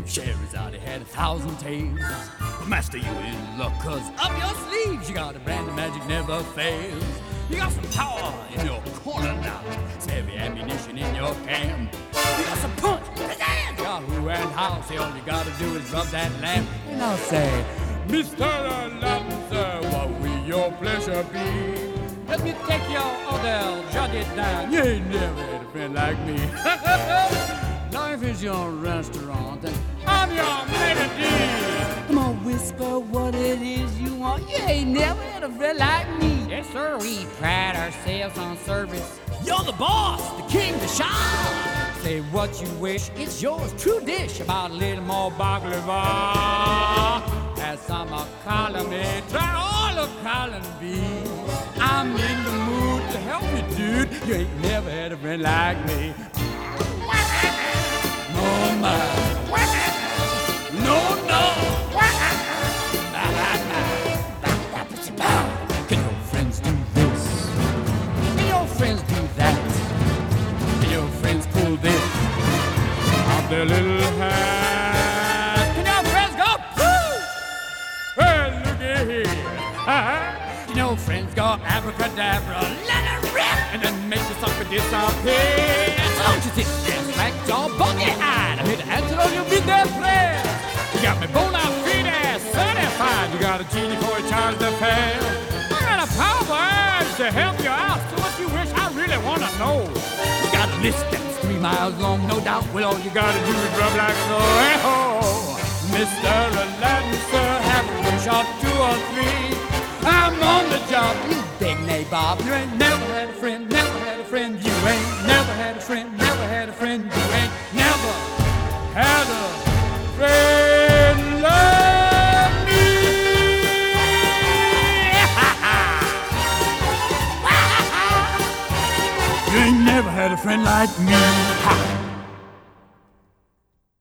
Scheherazade had 1,000 tales. Master, you in luck, 'cause up your sleeves you got a brand of magic never fails. You got some power in your corner now, some heavy ammunition in your camp. You got some punch, pizzazz, Yahoo and how. Say all you gotta do is rub that lamp, and I'll say, Mr. Aladdin, sir, what will your pleasure be? Let me take your order, jot it down. You ain't never had a friend like me. Now if it's your restaurant, then I'm your melody. Come on, whisper what it is you want. You ain't never had a friend like me. Yes, sir, we pride ourselves on service. You're the boss, the king, the shah. Say what you wish, it's yours, true dish. About a little more baklava. Have some column A, try all of column B. I'm in the mood to help you, dude. You ain't never had a friend like me. No, no. Can your friends do this? Can your friends do that? Can your friends pull this off their little hat? Can your friends go pooh? Well, looky here. Can your friends go abracadabra, let it rip, and then make the sucker disappear? Don't you sit there, smack your buggy-eyed. I'm here to answer all your business prayers. You got me bona fide certified. You got a genie for a charge to pay. I got a power to help you out. So what you wish, I really want to know. You got a list that's 3 miles long, no doubt. Well, all you got to do is rub like so. Hey-ho, Mr. Aladdin, sir, have a wish or 2 or 3. I'm on the job, you big nabob. You ain't never had a friend, never had a friend. You ain't never had a friend, never had a friend. You ain't never had a friend like me. You ain't never had a friend like me. Ha.